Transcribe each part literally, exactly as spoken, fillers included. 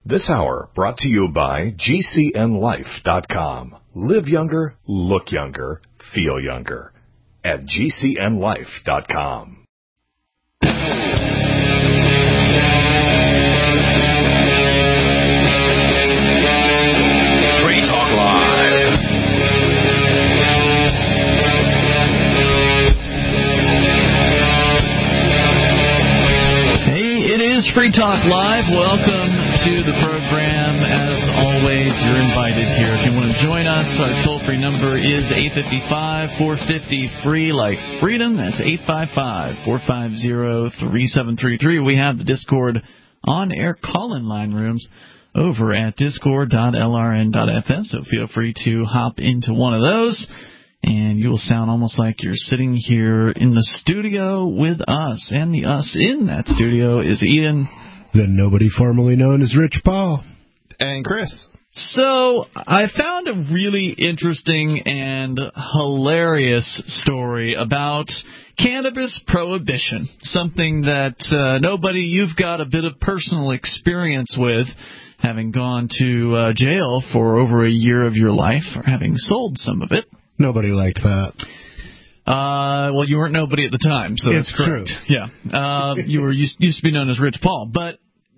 This hour brought to you by G C N life dot com. Live younger, look younger, feel younger. At G C N life dot com. Free Talk Live. Hey, it is Free Talk Live. Welcome to the program. As always, you're invited here. If you want to join us, our toll-free number is eight five five, four five zero, free like freedom. That's eight five five, four five zero, three seven three three. We have the Discord on-air call-in line rooms over at discord dot l r n dot f m, so feel free to hop into one of those, and you will sound almost like you're sitting here in the studio with us. And the us in that studio is Ian. The nobody formerly known as Rich Paul. And Chris. So I found a really interesting and hilarious story about cannabis prohibition, something that uh, nobody you've got a bit of personal experience with, having gone to uh, jail for over a year of your life or having sold some of it. Nobody liked that. Uh, well, you weren't nobody at the time, so it's that's correct. True. Yeah, uh, you were used, used to be known as Rich Paul, but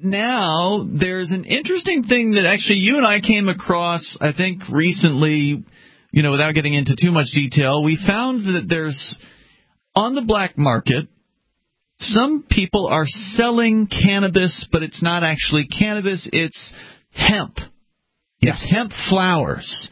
now there's an interesting thing that actually you and I came across, I think, recently. You know, without getting into too much detail, we found that there's on the black market, some people are selling cannabis, but it's not actually cannabis; it's hemp. Yeah. It's hemp flowers,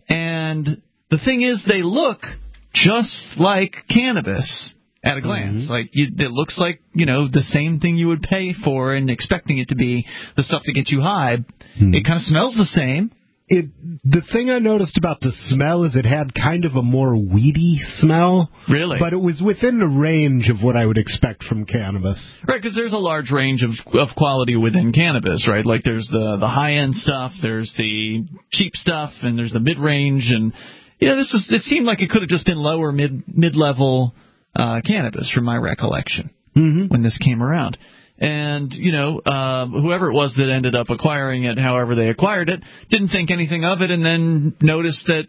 and the thing is, they look just like cannabis at a glance. Mm-hmm. Like you, it looks like, you know, the same thing you would pay for and expecting it to be the stuff that gets you high. Mm-hmm. It kind of smells the same. It the thing I noticed about the smell is it had kind of a more weedy smell. Really? But it was within the range of what I would expect from cannabis. Right, because there's a large range of of quality within cannabis, right? Like there's the, the high-end stuff, there's the cheap stuff, and there's the mid-range, and yeah, this is. It seemed like it could have just been lower mid mid level uh, cannabis, from my recollection, mm-hmm. when this came around. And you know, uh, whoever it was that ended up acquiring it, however they acquired it, didn't think anything of it, and then noticed that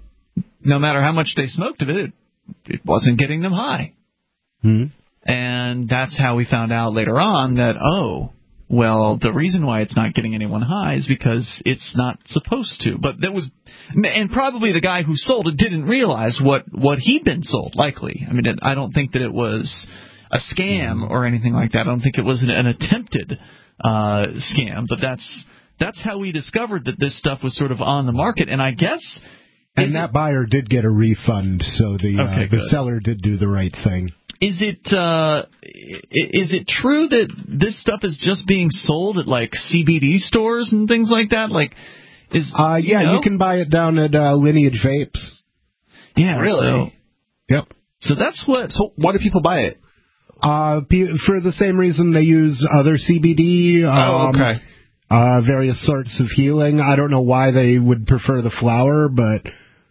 no matter how much they smoked of it, it, it wasn't getting them high. Mm-hmm. And that's how we found out later on that oh. Well, the reason why it's not getting anyone high is because it's not supposed to. But that was, and probably the guy who sold it didn't realize what, what he'd been sold, likely. I mean, it, I don't think that it was a scam or anything like that. I don't think it was an, an attempted uh, scam. But that's that's how we discovered that this stuff was sort of on the market. And I guess... And that buyer did get a refund, so the okay, uh, the seller did do the right thing. Is it uh, is it true that this stuff is just being sold at like C B D stores and things like that? Like, is uh, yeah, you, know? you can buy it down at uh, Lineage Vapes. Yeah, really. So, yep. So that's what. So why do people buy it? Uh, for the same reason they use other C B D. Um, oh, okay. Uh, various sorts of healing. I don't know why they would prefer the flower, but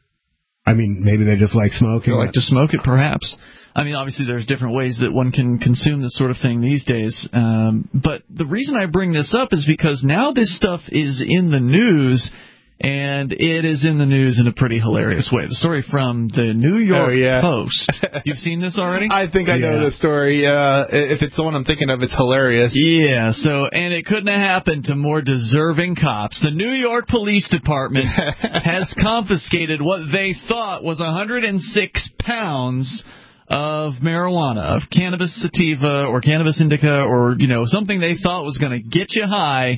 I mean, maybe they just like smoking. They like to smoke it, perhaps. I mean, obviously there's different ways that one can consume this sort of thing these days. Um, but the reason I bring this up is because now this stuff is in the news, and it is in the news in a pretty hilarious way. The story from the New York oh, yeah. Post. You've seen this already? I think I know yeah. the story. Uh, if it's the one I'm thinking of, it's hilarious. Yeah, so, and it couldn't have happened to more deserving cops. The New York Police Department has confiscated what they thought was one hundred six pounds of marijuana, of cannabis sativa or cannabis indica, or, you know, something they thought was going to get you high.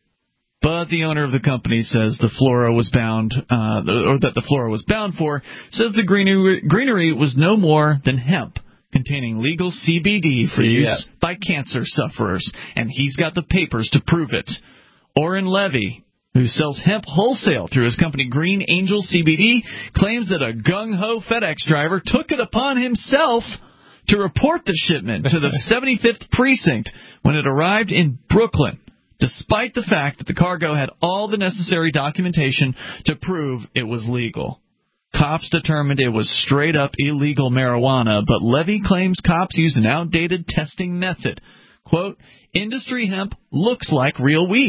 But the owner of the company says the flora was bound, uh, or that the flora was bound for, says the greenery, greenery was no more than hemp, containing legal C B D for use yeah. by cancer sufferers, and he's got the papers to prove it. Oren Levy, who sells hemp wholesale through his company Green Angel C B D, claims that a gung-ho FedEx driver took it upon himself to report the shipment to the seventy-fifth precinct when it arrived in Brooklyn, despite the fact that the cargo had all the necessary documentation to prove it was legal. Cops determined it was straight-up illegal marijuana, but Levy claims cops used an outdated testing method. Quote, industry hemp looks like real weed.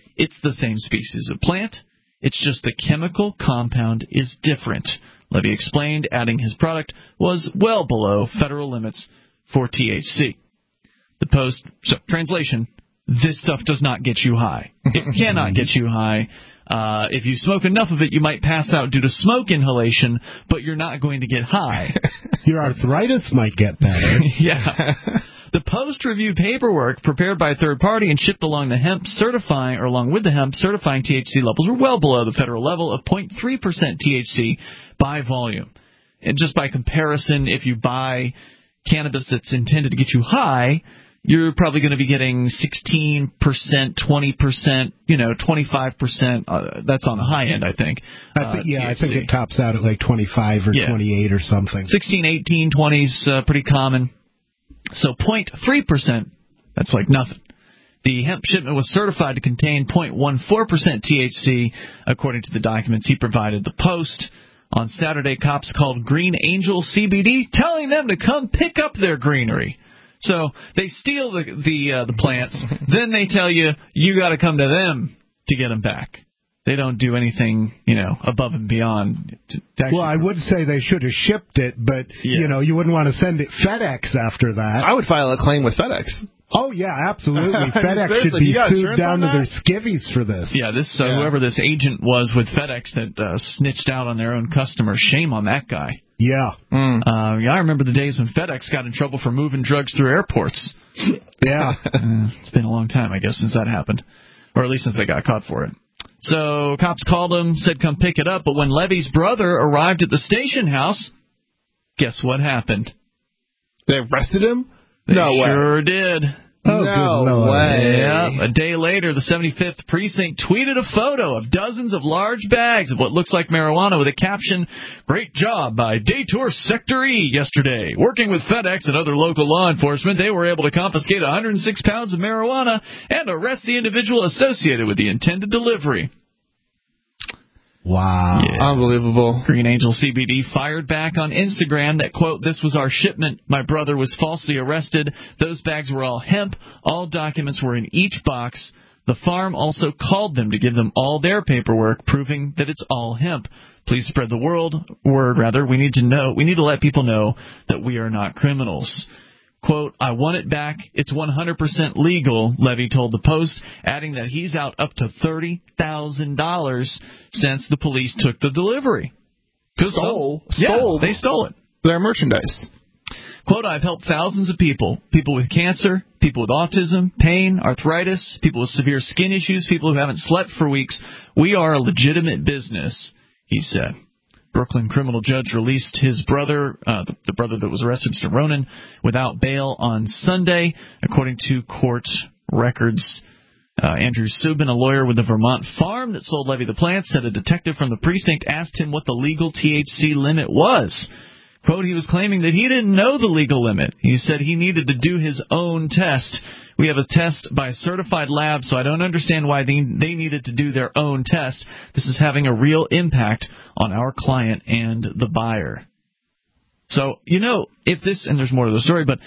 It's the same species of plant. It's just the chemical compound is different. Levy explained, adding his product was well below federal limits for T H C. The Post, so translation, this stuff does not get you high. It cannot get you high. Uh, if you smoke enough of it, you might pass out due to smoke inhalation, but you're not going to get high. Your arthritis might get better. Yeah. The Post reviewed paperwork prepared by a third party and shipped along the hemp certifying, or along with the hemp certifying T H C levels were well below the federal level of zero point three percent T H C by volume. And just by comparison, if you buy cannabis that's intended to get you high, you're probably going to be getting sixteen percent, twenty percent, you know, twenty-five percent. Uh, that's on the high end, I think. I think, uh, yeah, T H C. I think it tops out at like twenty-five or yeah. twenty-eight or something. sixteen, eighteen, twenty is uh, pretty common. So zero point three percent, that's like nothing. The hemp shipment was certified to contain zero point one four percent T H C, according to the documents he provided the Post. On Saturday, cops called Green Angel C B D, telling them to come pick up their greenery. So they steal the the, uh, the plants, then they tell you you got to come to them to get them back. They don't do anything, you know, above and beyond. To, to well, I would say they should have shipped it, but, yeah. you know, you wouldn't want to send it FedEx after that. I would file a claim with FedEx. Oh, yeah, absolutely. I mean, FedEx should seriously, be you got sued insurance down on to that? their skivvies for this. Yeah, this uh, Yeah. whoever this agent was with FedEx that uh, snitched out on their own customers, shame on that guy. Yeah. Mm. Uh, yeah, I remember the days when FedEx got in trouble for moving drugs through airports. Yeah. uh, it's been a long time, I guess, since that happened. Or at least since they got caught for it. So cops called him, said come pick it up, but when Levy's brother arrived at the station house, guess what happened? They arrested him? They no way. sure did. Oh, no good Lord. way. Yeah. A day later, the seventy-fifth Precinct tweeted a photo of dozens of large bags of what looks like marijuana with a caption, "Great job by Detour Sector E yesterday. Working with FedEx and other local law enforcement, they were able to confiscate one hundred six pounds of marijuana and arrest the individual associated with the intended delivery." Wow. Yeah. Unbelievable. Green Angel C B D fired back on Instagram that, quote, "This was our shipment. My brother was falsely arrested. Those bags were all hemp. All documents were in each box. The farm also called them to give them all their paperwork proving that it's all hemp. Please spread the world word, rather. We need to know. We need to let people know that we are not criminals." Quote, "I want it back. It's one hundred percent legal," Levy told the Post, adding that he's out up to thirty thousand dollars since the police took the delivery. Stole? Yeah, Stole? they stole it. Their merchandise. Quote, "I've helped thousands of people, people with cancer, people with autism, pain, arthritis, people with severe skin issues, people who haven't slept for weeks. We are a legitimate business," he said. Brooklyn criminal judge released his brother, uh, the, the brother that was arrested, Mister Ronan, without bail on Sunday, according to court records. Uh, Andrew Subin, a lawyer with the Vermont farm that sold Levy the plants, said a detective from the precinct asked him what the legal T H C limit was. Quote, "He was claiming that he didn't know the legal limit. He said he needed to do his own test. We have a test by a certified lab, so I don't understand why they, they needed to do their own test. This is having a real impact on our client and the buyer." So, you know, if this, and there's more to the story, but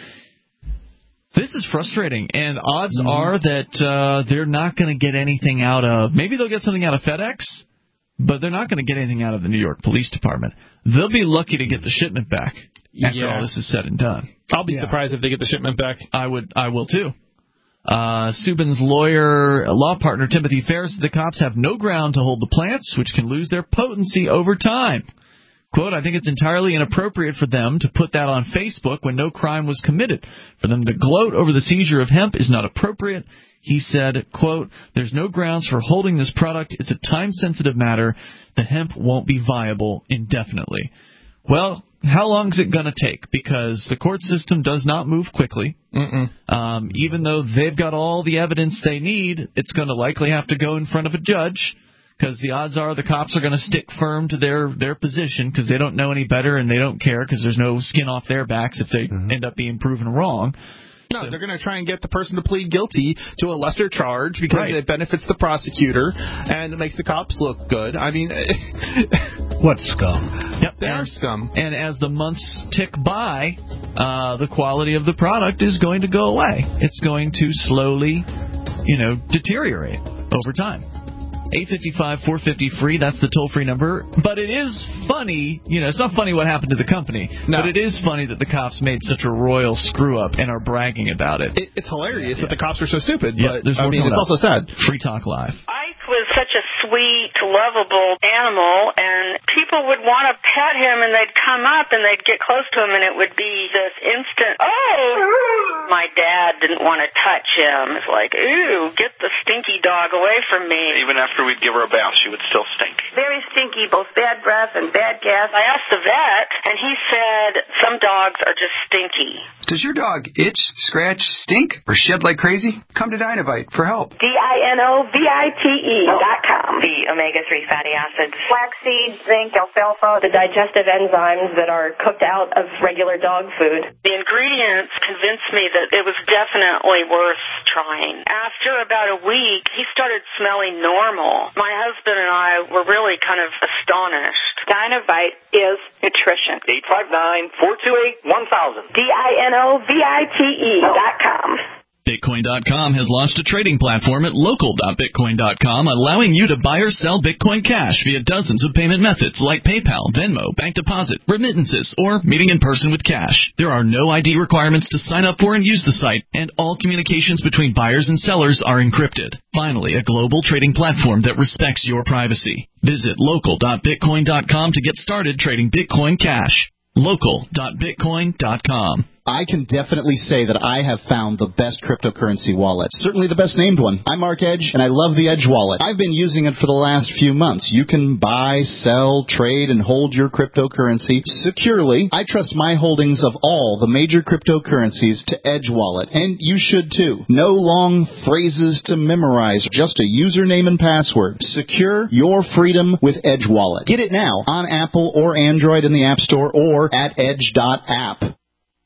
this is frustrating, and odds mm-hmm. are that uh, they're not going to get anything out of, maybe they'll get something out of FedEx, but they're not going to get anything out of the New York Police Department. They'll be lucky to get the shipment back after yeah. all this is said and done. I'll be yeah. surprised if they get the shipment back. I would, I will too. Uh, Subin's lawyer, law partner Timothy Ferris, said the cops have no ground to hold the plants, which can lose their potency over time. Quote, "I think it's entirely inappropriate for them to put that on Facebook when no crime was committed. For them to gloat over the seizure of hemp is not appropriate." He said, quote, "There's no grounds for holding this product. It's a time-sensitive matter. The hemp won't be viable indefinitely." Well, how long is it going to take? Because the court system does not move quickly. Mm-mm. Um, even though they've got all the evidence they need, it's going to likely have to go in front of a judge, because the odds are the cops are going to stick firm to their, their position because they don't know any better and they don't care because there's no skin off their backs if they mm-hmm. end up being proven wrong. No, they're going to try and get the person to plead guilty to a lesser charge because right. it benefits the prosecutor and it makes the cops look good. I mean, what scum? Yep, they and, are scum. And as the months tick by, uh, the quality of the product is going to go away. It's going to slowly, you know, deteriorate. over time. eight five five, four five zero, free, that's the toll-free number. But it is funny, you know, it's not funny what happened to the company, no. but it is funny that the cops made such a royal screw-up and are bragging about it. it it's hilarious yeah. that the cops are so stupid, yeah, but I mean, it's also sad. Free Talk Live. Ike was such a sweet, lovable animal, and people would want to pet him, and they'd come up, and they'd get close to him, and it would be this instant, oh! My dad didn't want to touch him. It's like, ooh, get the stinky dog away from me. Even after we'd give her a bath, she would still stink. Very stinky, both bad breath and bad gas. I asked the vet, and he said some dogs are just stinky. Does your dog itch, scratch, stink, or shed like crazy? Come to Dinovite for help. D I N O V I T E dot com. The omega three fatty acids. Flaxseed, zinc, alfalfa, the digestive enzymes that are cooked out of regular dog food. The ingredients convinced me that it was definitely worth trying. After about a week, he started smelling normal. My husband and I were really kind of astonished. Dinovite is nutrition. eight five nine, four two eight, one thousand. D I N O V I T E dot com. Bitcoin dot com has launched a trading platform at local dot bitcoin dot com, allowing you to buy or sell Bitcoin Cash via dozens of payment methods like PayPal, Venmo, bank deposit, remittances, or meeting in person with cash. There are no I D requirements to sign up for and use the site, and all communications between buyers and sellers are encrypted. Finally, a global trading platform that respects your privacy. Visit local dot bitcoin dot com to get started trading Bitcoin Cash. local dot bitcoin dot com. I can definitely say that I have found the best cryptocurrency wallet. Certainly the best named one. I'm Mark Edge, and I love the Edge wallet. I've been using it for the last few months. You can buy, sell, trade, and hold your cryptocurrency securely. I trust my holdings of all the major cryptocurrencies to Edge wallet, and you should too. No long phrases to memorize, just a username and password. Secure your freedom with Edge wallet. Get it now on Apple or Android in the App Store or at edge dot app.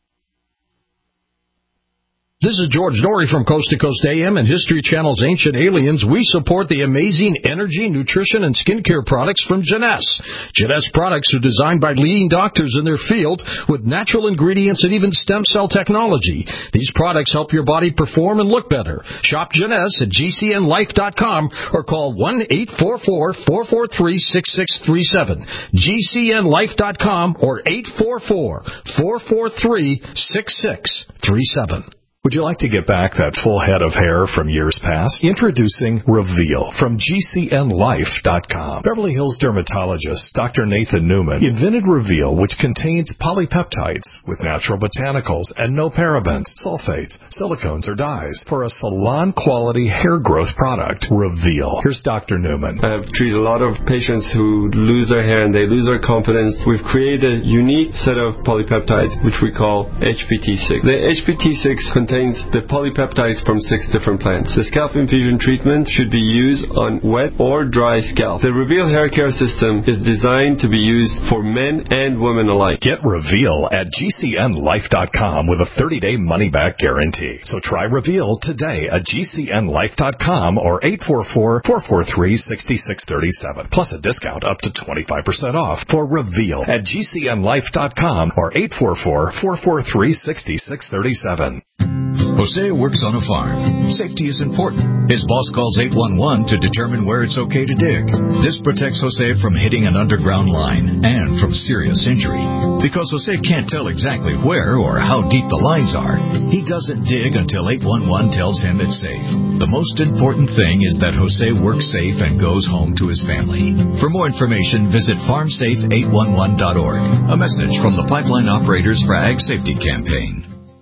This is George Norrie from Coast to Coast A M and History Channel's Ancient Aliens. We support the amazing energy, nutrition, and skincare products from Jeunesse. Jeunesse products are designed by leading doctors in their field with natural ingredients and even stem cell technology. These products help your body perform and look better. Shop Jeunesse at G C N life dot com or call one eight four four, four four three, six six three seven. G C N life dot com or eight four four, four four three, six six three seven. Would you like to get back that full head of hair from years past? Introducing Reveal from G C N life dot com. Beverly Hills dermatologist Doctor Nathan Newman invented Reveal, which contains polypeptides with natural botanicals and no parabens, sulfates, silicones, or dyes for a salon-quality hair growth product. Reveal. Here's Doctor Newman. I've treated a lot of patients who lose their hair and they lose their confidence. We've created a unique set of polypeptides, which we call H P T six. The H P T six contains the polypeptides from six different plants. The scalp infusion treatment should be used on wet or dry scalp. The Reveal hair care system is designed to be used for men and women alike. Get Reveal at G C N life dot com with a thirty-day money-back guarantee. So try Reveal today at G C N life dot com or eight four four, four four three, six six three seven. Plus a discount up to twenty-five percent off for Reveal at G C N life dot com or eight four four, four four three, six six three seven. Jose works on a farm. Safety is important. His boss calls eight one one to determine where it's okay to dig. This protects Jose from hitting an underground line and from serious injury. Because Jose can't tell exactly where or how deep the lines are, he doesn't dig until eight one one tells him it's safe. The most important thing is that Jose works safe and goes home to his family. For more information, visit farm safe eight one one dot org. A message from the Pipeline Operators for Ag Safety Campaign.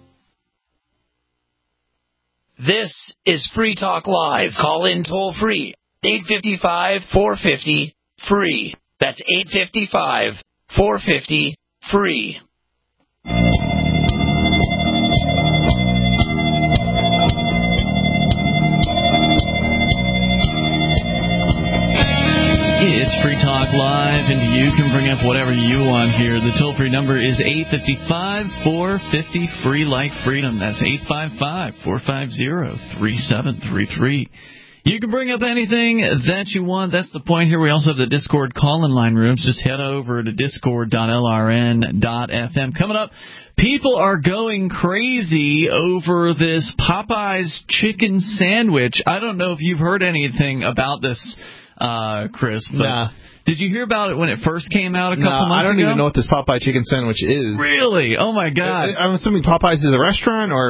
This is Free Talk Live. Call in toll free. eight five five, four five zero, free. That's eight five five, four five zero, free. It's Free Talk Live, and you can bring up whatever you want here. The toll-free number is eight five five, four five zero, free like freedom. That's eight five five, four five zero, three seven three three. You can bring up anything that you want. That's the point here. We also have the Discord call-in line rooms. Just head over to discord dot l r n dot f m. Coming up, people are going crazy over this Popeyes chicken sandwich. I don't know if you've heard anything about this, uh, Chris, but nah. Did you hear about it when it first came out a couple no, months ago? I don't ago? even know what this Popeye chicken sandwich is. Really? Oh, my God. I'm assuming Popeyes is a restaurant, or...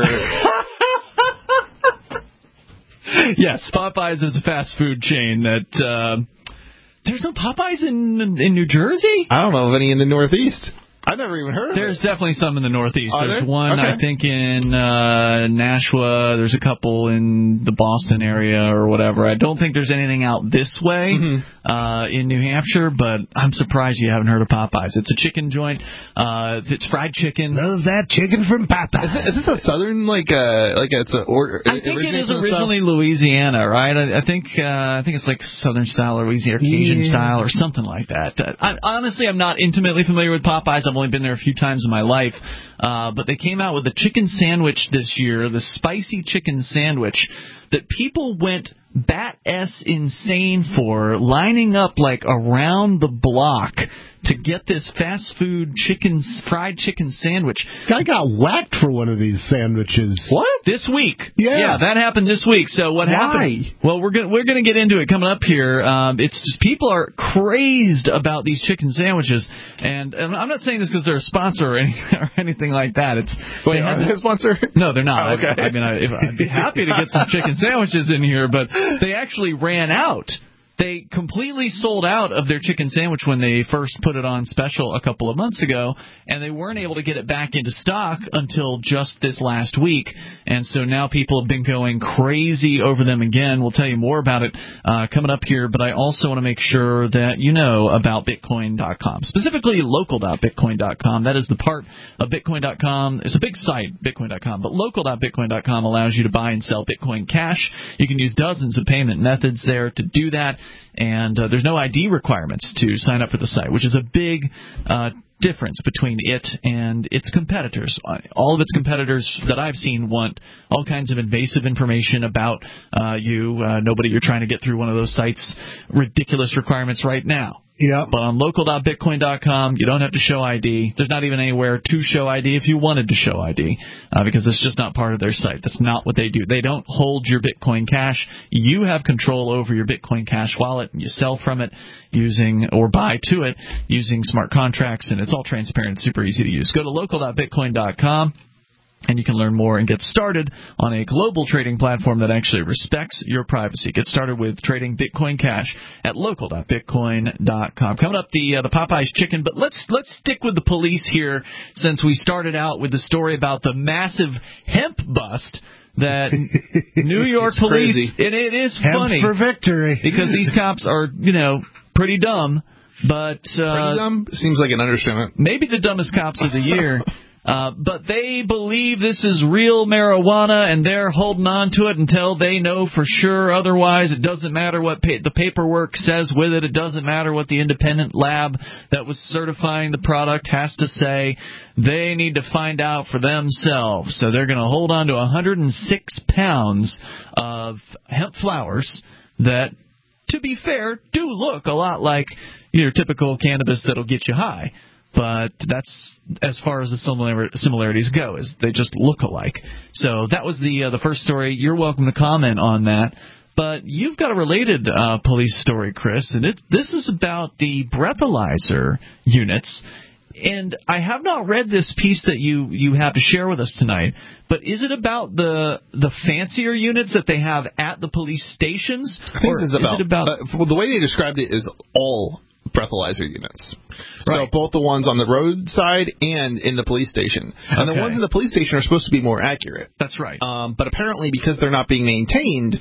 Yes, Popeyes is a fast food chain that... Uh, there's no Popeyes in in New Jersey? I don't know of any in the Northeast. I've never even heard of There's it. definitely some in the Northeast. Are There's there? one, okay. I think, in uh, Nashua. There's a couple in the Boston area or whatever. I don't think there's anything out this way mm-hmm. uh, in New Hampshire, but I'm surprised you haven't heard of Popeyes. It's a chicken joint. Uh, it's fried chicken. Love that chicken from Popeyes. Is, it, is this a southern, like, uh, like it's a order? I think it is originally Louisiana, right? I, I think uh, I think it's like Southern style or Louisiana, or Cajun yeah. style or something like that. Uh, I, honestly, I'm not intimately familiar with Popeyes. I've only been there a few times in my life, uh, but they came out with a chicken sandwich this year, the spicy chicken sandwich, that people went bat-ass insane for, lining up like around the block to get this fast food chicken, fried chicken sandwich. Guy got whacked for one of these sandwiches. What? This week? Yeah, yeah, that happened this week. So what Why? happened? Well, we're gonna we're gonna get into it coming up here. Um, it's just people are crazed about these chicken sandwiches, and, and I'm not saying this because they're a sponsor or, any, or anything like that. It's wait, are they a sponsor? No, they're not. Oh, okay. I, I mean, I, if, I'd be happy to get some chicken sandwiches in here, but they actually ran out. They completely sold out of their chicken sandwich when they first put it on special a couple of months ago, and they weren't able to get it back into stock until just this last week. And so now people have been going crazy over them again. We'll tell you more about it uh, coming up here, but I also want to make sure that you know about Bitcoin dot com, specifically local dot Bitcoin dot com. That is the part of Bitcoin dot com. It's a big site, Bitcoin dot com, but local dot Bitcoin dot com allows you to buy and sell Bitcoin Cash. You can use dozens of payment methods there to do that. And uh, there's no I D requirements to sign up for the site, which is a big uh, difference between it and its competitors. All of its competitors that I've seen want all kinds of invasive information about uh, you. Uh, nobody you're trying to get through one of those sites. Ridiculous requirements right now. Yeah. But on local dot Bitcoin dot com, you don't have to show I D. There's not even anywhere to show I D if you wanted to show I D, uh, because it's just not part of their site. That's not what they do. They don't hold your Bitcoin Cash. You have control over your Bitcoin Cash wallet, and you sell from it using or buy to it using smart contracts, and it's all transparent, super easy to use. Go to local dot Bitcoin dot com. And you can learn more and get started on a global trading platform that actually respects your privacy. Get started with trading Bitcoin Cash at local dot Bitcoin dot com. Coming up, the uh, the Popeyes chicken, but let's let's stick with the police here, since we started out with the story about the massive hemp bust that New York police, and it is hemp funny for victory, because these cops are, you know, pretty dumb, but uh, pretty dumb seems like an understatement. Maybe the dumbest cops of the year. Uh, but they believe this is real marijuana, and they're holding on to it until they know for sure. Otherwise, it doesn't matter what pa- the paperwork says with it. It doesn't matter what the independent lab that was certifying the product has to say. They need to find out for themselves. So they're going to hold on to one hundred six pounds of hemp flowers that, to be fair, do look a lot like your typical cannabis that'll get you high. But that's as far as the similar, similarities go, is they just look alike. So that was the uh, the first story. You're welcome to comment on that. But you've got a related uh, police story, Chris, and it, this is about the breathalyzer units. And I have not read this piece that you, you have to share with us tonight, but is it about the the fancier units that they have at the police stations? I think or this is about, is it about uh, well, the way they described it is all breathalyzer units. Right. So both the ones on the roadside and in the police station. And okay. the ones in the police station are supposed to be more accurate. That's right. Um, but apparently because they're not being maintained,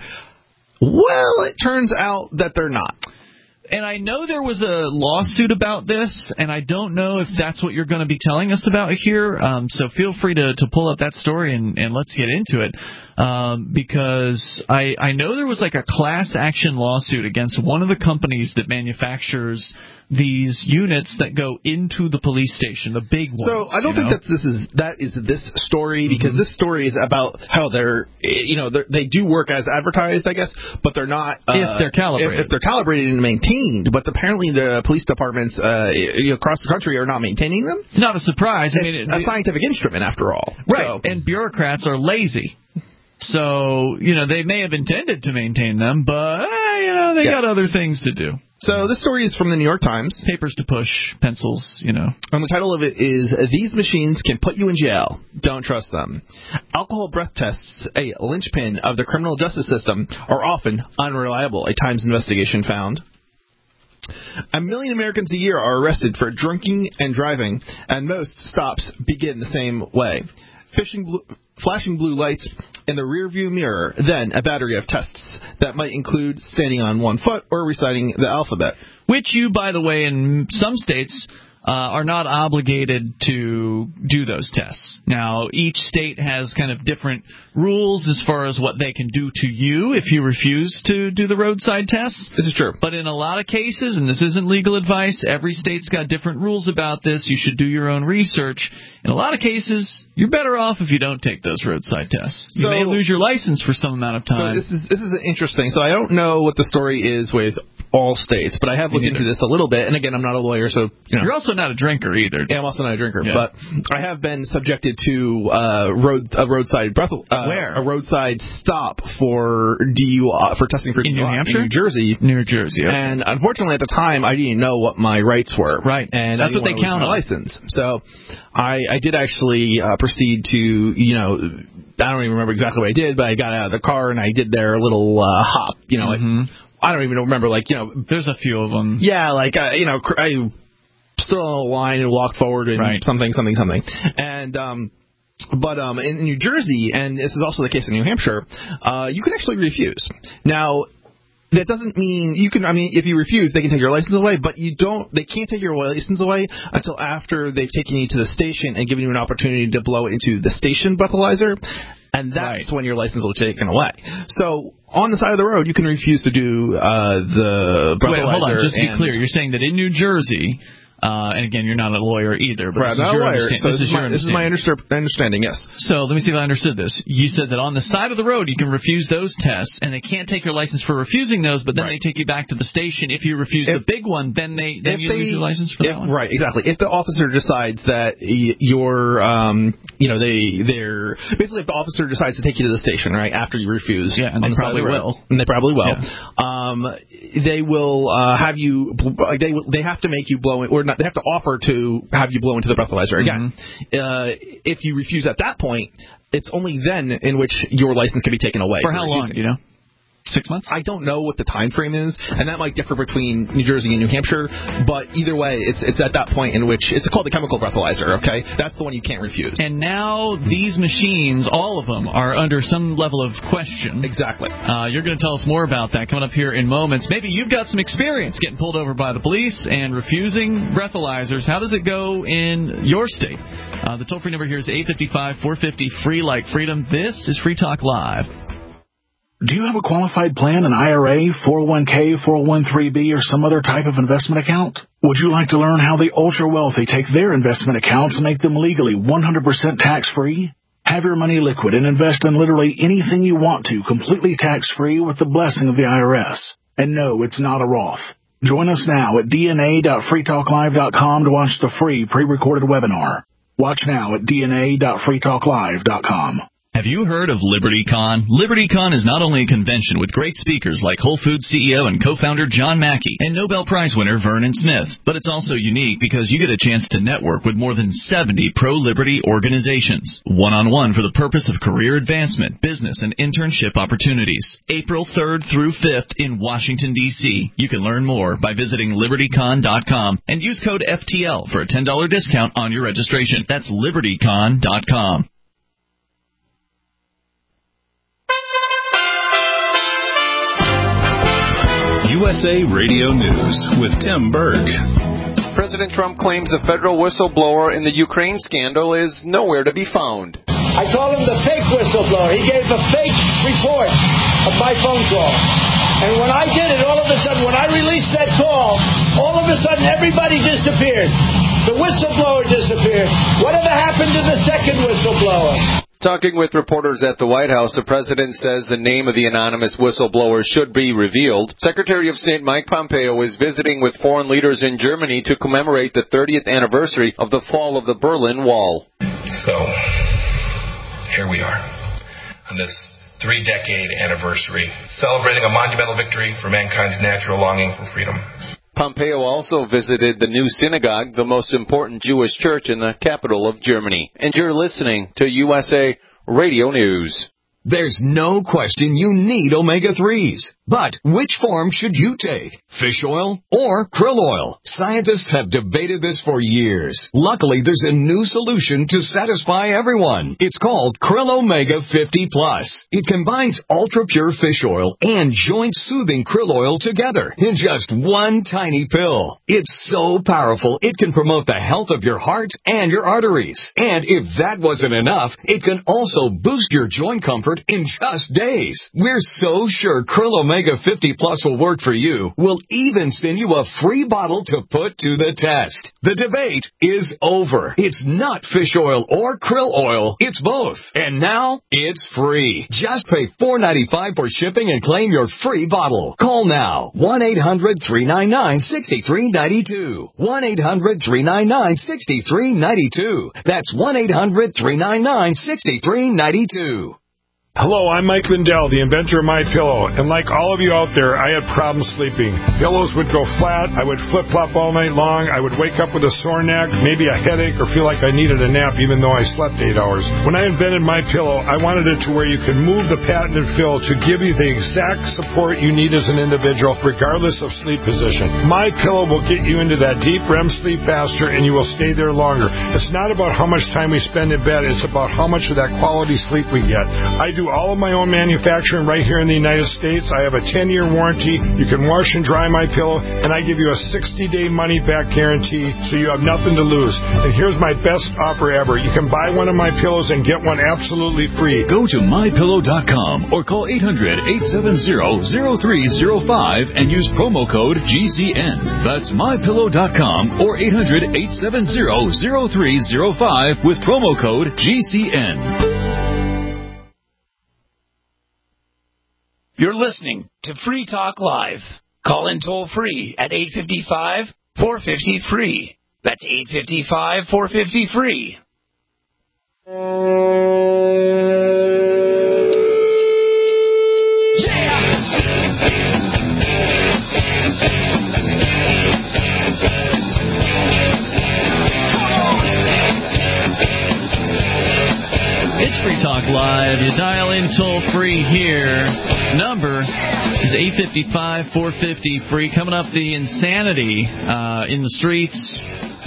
well, it turns out that they're not. And I know there was a lawsuit about this, and I don't know if that's what you're going to be telling us about here. Um, so feel free to, to pull up that story and, and let's get into it. Um, because I, I know there was like a class action lawsuit against one of the companies that manufactures these units that go into the police station, the big ones. So I don't you think know? that this is that is this story, because mm-hmm. this story is about how they're you know they're, they do work as advertised, I guess, but they're not uh, if they're calibrated. If, if they're calibrated and maintained. But apparently the police departments uh, you know, across the country are not maintaining them. It's not a surprise. I It's mean, a it, scientific instrument after all, right? So. And bureaucrats are lazy. So, you know, they may have intended to maintain them, but, eh, you know, they yeah. got other things to do. So this story is from the New York Times. Papers to push, pencils, you know. And the title of it is, These Machines Can Put You in Jail. Don't Trust Them. Alcohol breath tests, a linchpin of the criminal justice system, are often unreliable, a Times investigation found. A million Americans a year are arrested for drinking and driving, and most stops begin the same way. Fishing blue, flashing blue lights in the rearview mirror, then a battery of tests that might include standing on one foot or reciting the alphabet. Which you, by the way, in some states uh, are not obligated to do those tests. Now, each state has kind of different rules as far as what they can do to you if you refuse to do the roadside tests. This is true. But in a lot of cases, and this isn't legal advice, every state's got different rules about this. You should do your own research. In a lot of cases, you're better off if you don't take those roadside tests. You so, may lose your license for some amount of time. So this is this is interesting. So I don't know what the story is with all states, but I have looked into this a little bit. And again, I'm not a lawyer, so you know. You're also not a drinker either. Yeah, I'm also not a drinker, yeah. but I have been subjected to uh, road a roadside breath uh, where a roadside stop for D U I for testing for in D U I New Hampshire, in New Jersey, New Jersey. Okay. And unfortunately, at the time, I didn't know what my rights were. Right, and that's what they count my on. License. So I I did actually uh, proceed to you know. I don't even remember exactly what I did, but I got out of the car and I did their little uh, hop. You know, mm-hmm. it, I don't even remember. Like you know, there's a few of them. Yeah, like uh, you know, I stood on a line and walked forward and right. something, something, something, and um. But um, in New Jersey, and this is also the case in New Hampshire, uh, you can actually refuse. Now, that doesn't mean you can. I mean, if you refuse, they can take your license away. But you don't. They can't take your license away until after they've taken you to the station and given you an opportunity to blow into the station breathalyzer, and that's right. when your license will be taken away. So on the side of the road, you can refuse to do uh, the breathalyzer. Wait, hold on. Just be clear. You're saying that in New Jersey. Uh, and again, you're not a lawyer either. But right, this, is not a lawyer, so this, this, is is my, this is my understanding, yes. So let me see if I understood this. You said that on the side of the road you can refuse those tests, and they can't take your license for refusing those, but then right. they take you back to the station. If you refuse if, the big one, then they then you they, lose your license for if, that one? Right, exactly. If the officer decides that you're, um, you know, they, they're, basically if the officer decides to take you to the station, right, after you refuse. Yeah, and they the probably the will. And they probably will. Yeah. Um, they will uh, have you, they they have to make you blow, or not, they have to offer to have you blow into the breathalyzer again. Mm-hmm. Uh, if you refuse at that point, it's only then in which your license can be taken away. For, for how long, do you know? Six months? I don't know what the time frame is, and that might differ between New Jersey and New Hampshire, but either way, it's it's at that point in which it's called the chemical breathalyzer, okay? That's the one you can't refuse. And now these machines, all of them, are under some level of question. Exactly. Uh, you're going to tell us more about that coming up here in moments. Maybe you've got some experience getting pulled over by the police and refusing breathalyzers. How does it go in your state? Uh, the toll-free number here is eight five five, four five zero, free like freedom. This is Free Talk Live. Do you have a qualified plan, an I R A, four oh one k, four oh one three b, or some other type of investment account? Would you like to learn how the ultra-wealthy take their investment accounts and make them legally one hundred percent tax-free? Have your money liquid and invest in literally anything you want to, completely tax-free with the blessing of the I R S. And no, it's not a Roth. Join us now at d n a dot free talk live dot com to watch the free pre-recorded webinar. Watch now at d n a dot free talk live dot com. Have you heard of LibertyCon? LibertyCon is not only a convention with great speakers like Whole Foods C E O and co-founder John Mackey and Nobel Prize winner Vernon Smith, but it's also unique because you get a chance to network with more than seventy pro-liberty organizations, one-on-one for the purpose of career advancement, business, and internship opportunities. April third through fifth in Washington, D C You can learn more by visiting liberty con dot com and use code F T L for a ten dollars discount on your registration. That's liberty con dot com. U S A Radio News with Tim Berg. President Trump claims a federal whistleblower in the Ukraine scandal is nowhere to be found. I call him the fake whistleblower. He gave a fake report of my phone call. And when I did it, all of a sudden, when I released that call, all of a a sudden, everybody disappeared. The whistleblower disappeared. Whatever happened to the second whistleblower? Talking with reporters at the White House, the president says the name of the anonymous whistleblower should be revealed. Secretary of State Mike Pompeo is visiting with foreign leaders in Germany to commemorate the thirtieth anniversary of the fall of the Berlin Wall. So, here we are on this three-decade anniversary, celebrating a monumental victory for mankind's natural longing for freedom. Pompeo also visited the new synagogue, the most important Jewish church in the capital of Germany. And you're listening to U S A Radio News. There's no question you need omega threes. But which form should you take? Fish oil or krill oil? Scientists have debated this for years. Luckily, there's a new solution to satisfy everyone. It's called Krill Omega fifty plus. It combines ultra-pure fish oil and joint-soothing krill oil together in just one tiny pill. It's so powerful, it can promote the health of your heart and your arteries. And if that wasn't enough, it can also boost your joint comfort in just days. We're so sure Krill Omega fifty plus will work for you. We'll even send you a free bottle to put to the test. The debate is over. It's not fish oil or krill oil. It's both. And now it's free. Just pay four dollars and ninety-five cents for shipping and claim your free bottle. Call now. one eight hundred three nine nine six three nine two. one eight hundred three nine nine six three nine two. That's one eight hundred three nine nine six three nine two. Hello, I'm Mike Lindell, the inventor of MyPillow, and like all of you out there, I had problems sleeping. Pillows would go flat, I would flip-flop all night long, I would wake up with a sore neck, maybe a headache, or feel like I needed a nap even though I slept eight hours. When I invented MyPillow, I wanted it to where you could move the patented fill to give you the exact support you need as an individual, regardless of sleep position. MyPillow will get you into that deep R E M sleep faster, and you will stay there longer. It's not about how much time we spend in bed, it's about how much of that quality sleep we get. I do all of my own manufacturing right here in the United States. I have a ten-year warranty. You can wash and dry my pillow, and I give you a sixty-day money-back guarantee, so you have nothing to lose. And here's my best offer ever. You can buy one of my pillows and get one absolutely free. Go to my pillow dot com or call eight hundred eight seven zero zero three zero five and use promo code G C N. That's my pillow dot com or eight hundred eight seven zero zero three zero five with promo code G C N. You're listening to Free Talk Live. Call in toll free at eight five five, four five zero, free. That's eight five five, four five zero, free. It's Free Talk Live. You dial in toll free here. Number is eight five five, four five zero, free. Coming up, the insanity uh, in the streets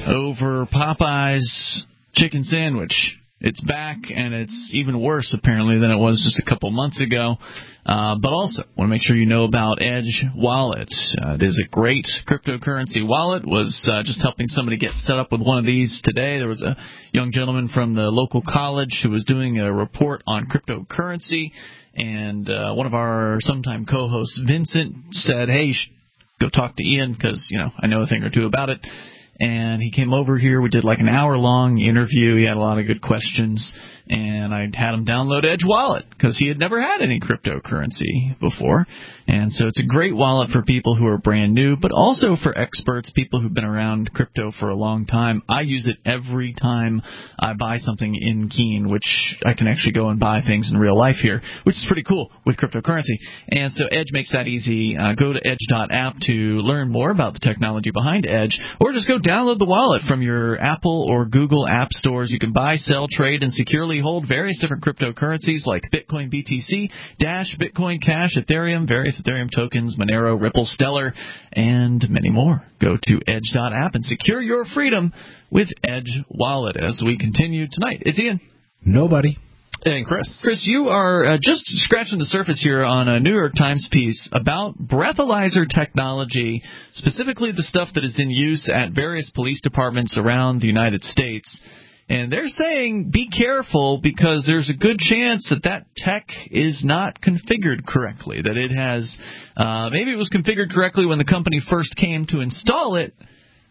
over Popeye's chicken sandwich. It's back, and it's even worse, apparently, than it was just a couple months ago. Uh, but also, want to make sure you know about Edge Wallet. Uh, it is a great cryptocurrency wallet. Was uh, just helping somebody get set up with one of these today. There was a young gentleman from the local college who was doing a report on cryptocurrency, and uh, one of our sometime co-hosts, Vincent, said, hey, you should go talk to Ian because, you know, I know a thing or two about it. And he came over here. We did like an hour-long interview. He had a lot of good questions. And I had him download Edge Wallet because he had never had any cryptocurrency before. And so it's a great wallet for people who are brand new, but also for experts, people who've been around crypto for a long time. I use it every time I buy something in Keene, which I can actually go and buy things in real life here, which is pretty cool with cryptocurrency. And so Edge makes that easy. Uh, go to edge dot app to learn more about the technology behind Edge, or just go download the wallet from your Apple or Google app stores. You can buy, sell, trade, and securely hold various different cryptocurrencies like Bitcoin B T C, Dash, Bitcoin Cash, Ethereum, various Ethereum tokens, Monero, Ripple, Stellar, and many more. Go to edge dot app and secure your freedom with Edge Wallet as we continue tonight. It's Ian. Nobody. And Chris. Chris, you are uh, just scratching the surface here on a New York Times piece about breathalyzer technology, specifically the stuff that is in use at various police departments around the United States. And they're saying be careful because there's a good chance that that tech is not configured correctly, that it has uh, maybe it was configured correctly when the company first came to install it,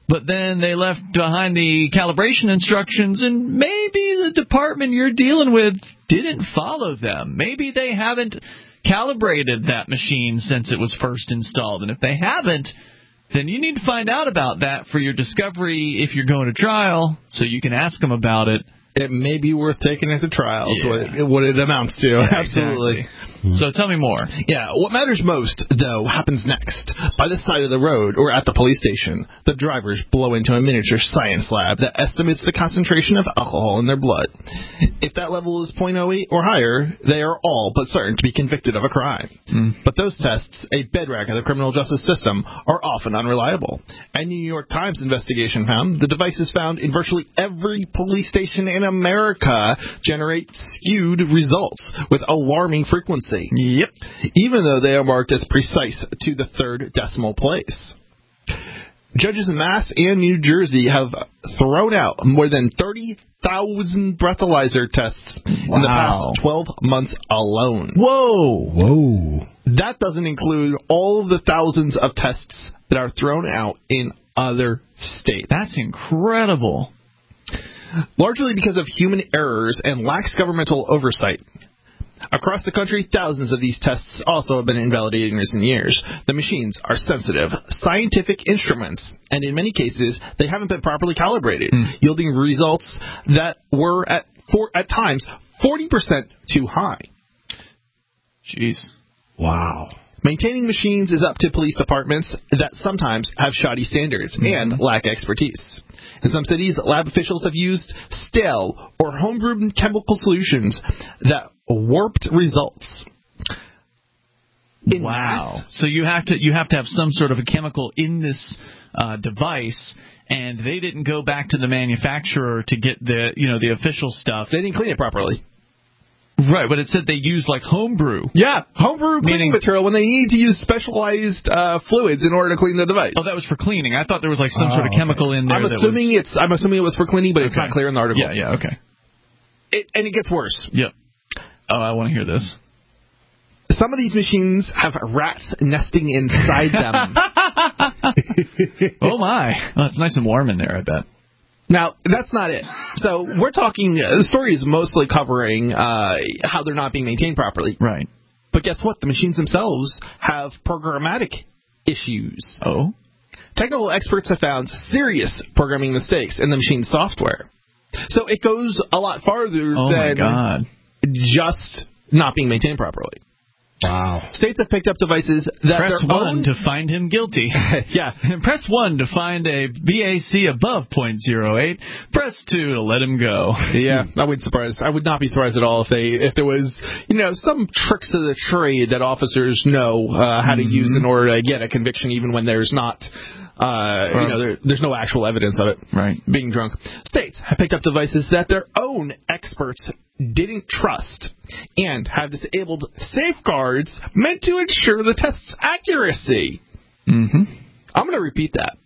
but then they left behind the calibration instructions, and maybe the department you're dealing with didn't follow them. Maybe they haven't calibrated that machine since it was first installed. And if they haven't, then you need to find out about that for your discovery if you're going to trial, so you can ask them about it. It may be worth taking it to trial, is Yeah. what, it, what it amounts to. Yeah, Absolutely. exactly. So tell me more. Yeah, what matters most, though, happens next. By the side of the road or at the police station, the drivers blow into a miniature science lab that estimates the concentration of alcohol in their blood. If that level is point oh eight or higher, they are all but certain to be convicted of a crime. Mm. But those tests, a bedrock of the criminal justice system, are often unreliable. A New York Times investigation found the devices found in virtually every police station in America generate skewed results with alarming frequency. Yep. Even though they are marked as precise to the third decimal place. Judges in Mass and New Jersey have thrown out more than thirty thousand breathalyzer tests wow. in the past twelve months alone. Whoa! Whoa. That doesn't include all of the thousands of tests that are thrown out in other states. That's incredible. Largely because of human errors and lax governmental oversight. Across the country, thousands of these tests also have been invalidated in recent years. The machines are sensitive, scientific instruments, and in many cases, they haven't been properly calibrated, mm. yielding results that were at for, at times forty percent too high. Jeez. Wow. Maintaining machines is up to police departments that sometimes have shoddy standards mm-hmm. and lack expertise. In some cities, lab officials have used stale or homebrewed chemical solutions that warped results. In wow! Mass, so you have to you have to have some sort of a chemical in this uh, device, and they didn't go back to the manufacturer to get the you know the official stuff. They didn't clean it properly. Right, but it said they used like homebrew. Yeah, homebrew cleaning material when they need to use specialized uh, fluids in order to clean the device. Oh, that was for cleaning. I thought there was like some oh, sort of chemical in there. I'm that assuming was... it's. I'm assuming it was for cleaning, but okay. It's not clear in the article. Yeah, yeah, okay. It, and it gets worse. Yep. Oh, I want to hear this. Some of these machines have rats nesting inside them. Oh my! Well, it's nice and warm in there, I bet. Now, that's not it. So we're talking, uh, the story is mostly covering uh, how they're not being maintained properly. Right. But guess what? The machines themselves have programmatic issues. Oh? Technical experts have found serious programming mistakes in the machine's software. So it goes a lot farther oh than my God. just not being maintained properly. Wow. States have picked up devices that Press their one own... to find him guilty. Yeah. Press one to find a B A C above point oh eight. Press two to let him go. Yeah, I would surprise. I would not be surprised at all if they if there was you know some tricks of the trade that officers know uh, how to mm-hmm. use in order to get a conviction, even when there's not. Uh, you know, there, there's no actual evidence of it. Right. Being drunk. States have picked up devices that their own experts didn't trust and have disabled safeguards meant to ensure the test's accuracy. Mm-hmm. I'm going to repeat that.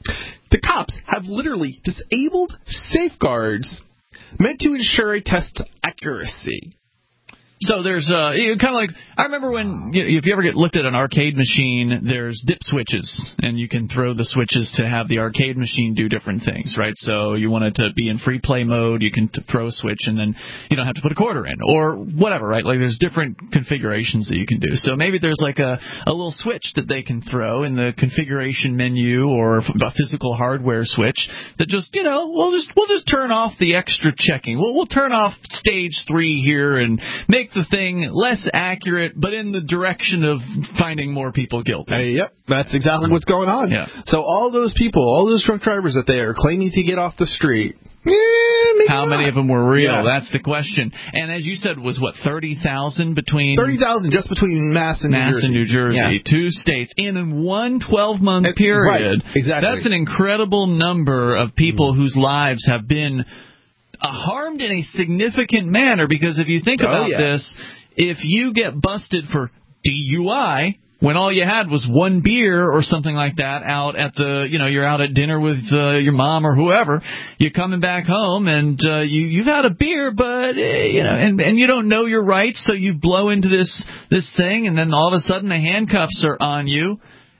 The cops have literally disabled safeguards meant to ensure a test's accuracy. So there's uh, kind of like, I remember when, you know, if you ever get looked at an arcade machine, there's dip switches, and you can throw the switches to have the arcade machine do different things, right? So you want it to be in free play mode, you can t- throw a switch, and then you don't have to put a quarter in, or whatever, right? Like there's different configurations that you can do. So maybe there's like a, a little switch that they can throw in the configuration menu, or a physical hardware switch that just, you know, we'll just we'll just turn off the extra checking. We'll, we'll turn off stage three here and make the thing less accurate, but in the direction of finding more people guilty. Uh, yep, that's exactly what's going on. Yeah. So all those people, all those drunk drivers that they are claiming to get off the street, eh, how not. many of them were real? Yeah. That's the question. And as you said, was what, thirty thousand between... thirty thousand just between Mass and Mass New Jersey. and New Jersey, yeah. two states, in one twelve-month period. Right, exactly. That's an incredible number of people mm. whose lives have been uh, harmed in a significant manner, because if you think oh, about yeah. this, if you get busted for D U I when all you had was one beer or something like that out at the, you know, you're out at dinner with uh, your mom or whoever, you're coming back home and uh, you, you've had a beer, but, uh, you know, and, and you don't know your rights, so you blow into this, this thing, and then all of a sudden the handcuffs are on you.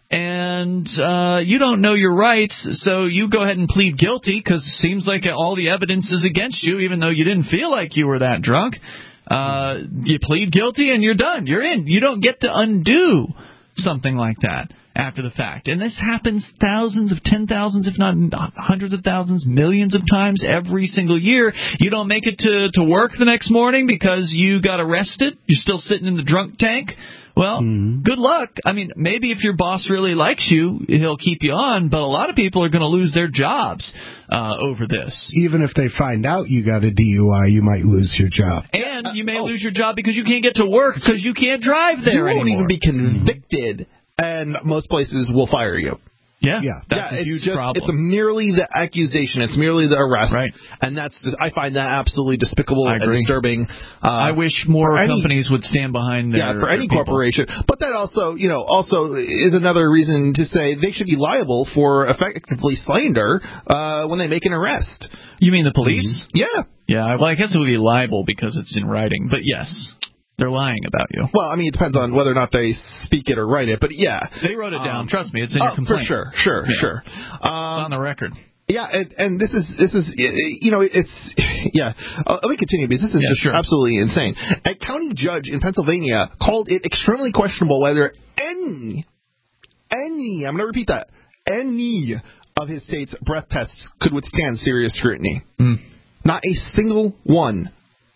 and uh, you don't know your rights, so you go ahead and plead guilty because it seems like all the evidence is against you, even though you didn't feel like you were that drunk. Uh, you plead guilty and you're done. You're in. You don't get to undo something like that after the fact. And this happens thousands of ten thousands, if not hundreds of thousands, millions of times every single year. You don't make it to, to work the next morning because you got arrested. You're still sitting in the drunk tank. Well, mm-hmm. good luck. I mean, maybe if your boss really likes you, he'll keep you on, but a lot of people are going to lose their jobs uh, over this. Even if they find out you got a D U I, you might lose your job. And uh, you may oh. lose your job because you can't get to work because you can't drive there anymore. You won't anymore. even be convicted. And most places will fire you. Yeah, yeah, that's yeah, a huge it's just, problem. It's merely the accusation. It's merely the arrest. Right. And that's I find that absolutely despicable and disturbing. Uh, I wish more any, companies would stand behind their Yeah, for any people. corporation. But that also, you know, also is another reason to say they should be liable for effectively slander uh, when they make an arrest. You mean the police? Mm-hmm. Yeah. Yeah, well, I guess it would be liable because it's in writing. But yes. They're lying about you. Well, I mean, it depends on whether or not they speak it or write it, but yeah. They wrote it down. Um, Trust me, it's in oh, your complaint. For sure, sure, yeah. sure. Um, it's on the record. Yeah, and, and this is, this is, you know, it's, yeah. Uh, let me continue because this is yeah, just sure. absolutely insane. A county judge in Pennsylvania called it extremely questionable whether any, any, I'm going to repeat that, any of his state's breath tests could withstand serious scrutiny. Mm. Not a single one.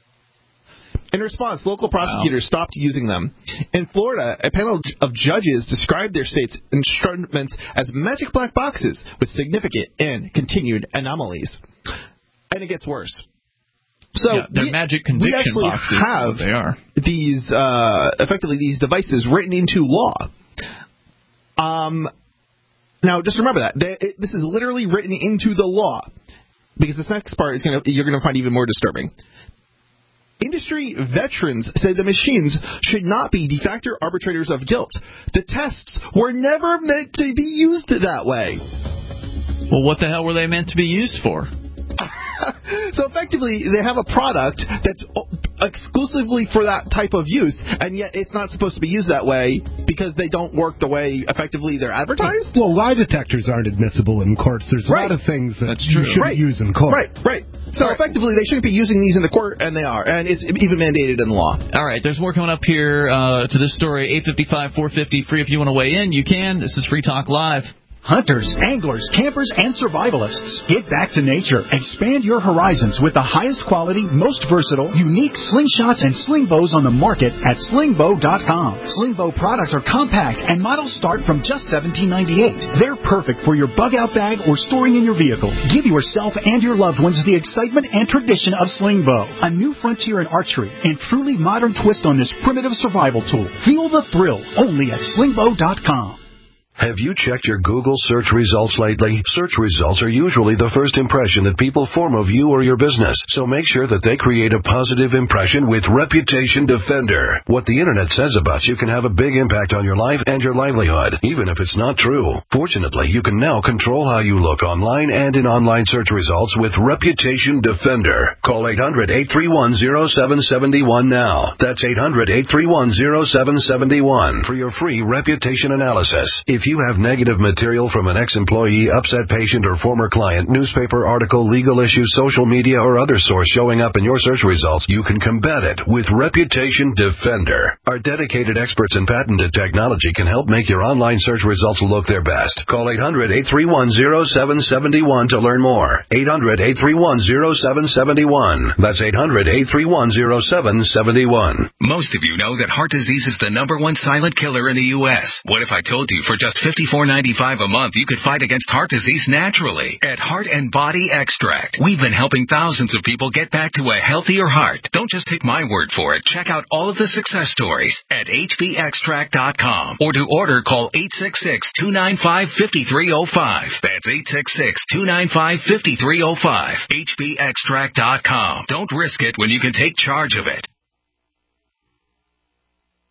In response, local prosecutors wow. stopped using them. In Florida, a panel of judges described their state's instruments as magic black boxes with significant and continued anomalies. And it gets worse. So yeah, they're we, magic conviction we actually boxes. have they are. these, uh, effectively, these devices written into law. Um, now, just remember that they, it, this is literally written into the law, because this next part is going to you're going to find even more disturbing. Industry veterans say the machines should not be de facto arbitrators of guilt. The tests were never meant to be used that way. Well, what the hell were they meant to be used for? So effectively, they have a product that's exclusively for that type of use, and yet it's not supposed to be used that way because they don't work the way effectively they're advertised? Well, lie detectors aren't admissible in courts. There's a right. lot of things that that's you true. shouldn't right. use in court. Right, right. So right. effectively, they shouldn't be using these in the court, and they are. And it's even mandated in the law. All right, there's more coming up here uh, to this story. eight fifty-five, four fifty, free if you want to weigh in. You can. This is Free Talk Live. Hunters, anglers, campers, and survivalists. Get back to nature. Expand your horizons with the highest quality, most versatile, unique slingshots and sling bows on the market at sling bow dot com. Sling bow products are compact and models start from just seventeen ninety-eight. They're perfect for your bug out bag or storing in your vehicle. Give yourself and your loved ones the excitement and tradition of sling bow, a new frontier in archery and truly modern twist on this primitive survival tool. Feel the thrill only at sling bow dot com. Have you checked your Google search results lately? Search results are usually the first impression that people form of you or your business, so make sure that they create a positive impression with Reputation Defender. What the internet says about you can have a big impact on your life and your livelihood, even if it's not true. Fortunately, you can now control how you look online and in online search results with Reputation Defender. Call eight hundred, eight three one, zero seven seven one now. That's eight hundred, eight three one, zero seven seven one for your free reputation analysis. If you have negative material from an ex-employee, upset patient, or former client, newspaper article, legal issue, social media, or other source showing up in your search results, you can combat it with Reputation Defender. Our dedicated experts in patented technology can help make your online search results look their best. Call eight hundred, eight three one, zero seven seven one to learn more. eight hundred, eight three one, zero seven seven one. That's eight hundred, eight three one, zero seven seven one. Most of you know that heart disease is the number one silent killer in the U S What if I told you for just fifty-four ninety-five a month you could fight against heart disease naturally at Heart and Body Extract? We've been helping thousands of people get back to a healthier heart. Don't just take my word for it. Check out all of the success stories at H B extract dot com, or to order, call eight six six, two nine five, five three zero five. That's eight six six, two nine five, five three zero five. H B extract dot com. Don't risk it when you can take charge of it.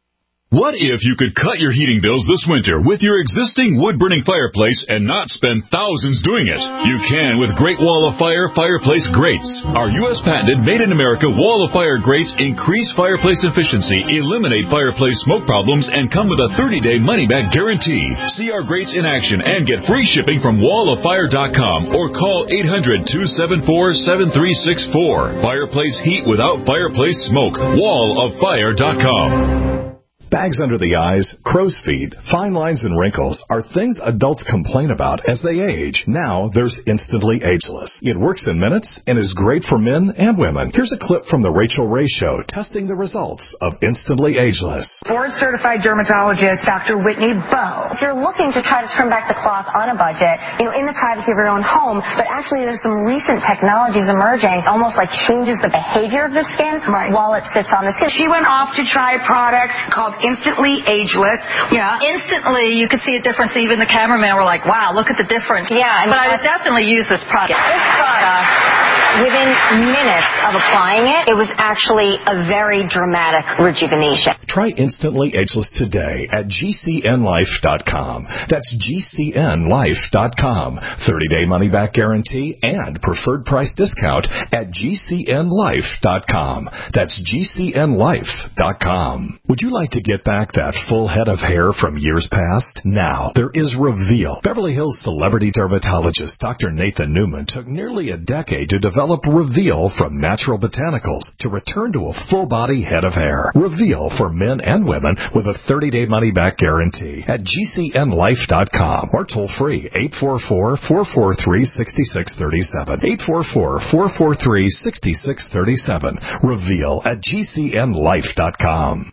What if you could cut your heating bills this winter with your existing wood-burning fireplace and not spend thousands doing it? You can with Great Wall of Fire fireplace grates. Our U S patented made-in-America Wall of Fire grates increase fireplace efficiency, eliminate fireplace smoke problems, and come with a thirty-day money-back guarantee. See our grates in action and get free shipping from wall of fire dot com or call eight hundred, two seven four, seven three six four. Fireplace heat without fireplace smoke. wall of fire dot com. Bags under the eyes, crow's feet, fine lines, and wrinkles are things adults complain about as they age. Now there's Instantly Ageless. It works in minutes and is great for men and women. Here's a clip from the Rachel Ray Show testing the results of Instantly Ageless. Board-certified dermatologist Doctor Whitney Bowe. If you're looking to try to turn back the clock on a budget, you know, in the privacy of your own home, but actually there's some recent technologies emerging, almost like changes the behavior of the skin right. while it sits on the skin. She went off to try a product called Instantly Ageless. Yeah. Instantly, you could see a difference. Even the cameraman were like, wow, look at the difference. Yeah. And but I would definitely use this product. This product, within minutes of applying it, it was actually a very dramatic rejuvenation. Try Instantly Ageless today at G C N life dot com. That's G C N life dot com. thirty-day money-back guarantee and preferred price discount at G C N life dot com. That's G C N life dot com. Would you like to get back that full head of hair from years past? Now, there is Reveal. Beverly Hills celebrity dermatologist Doctor Nathan Newman took nearly a decade to develop Reveal from natural botanicals to return to a full-body head of hair. Reveal for men and women with a thirty-day money-back guarantee at G C N life dot com or toll-free eight four four, four four three, six six three seven. eight four four, four four three, six six three seven. Reveal at G C N life dot com.